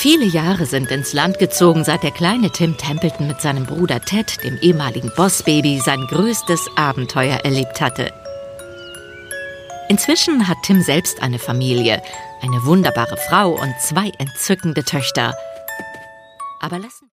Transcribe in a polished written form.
Viele Jahre sind ins Land gezogen, seit der kleine Tim Templeton mit seinem Bruder Ted, dem ehemaligen Bossbaby, sein größtes Abenteuer erlebt hatte. Inzwischen hat Tim selbst eine Familie, eine wunderbare Frau und 2 entzückende Töchter. Aber lassen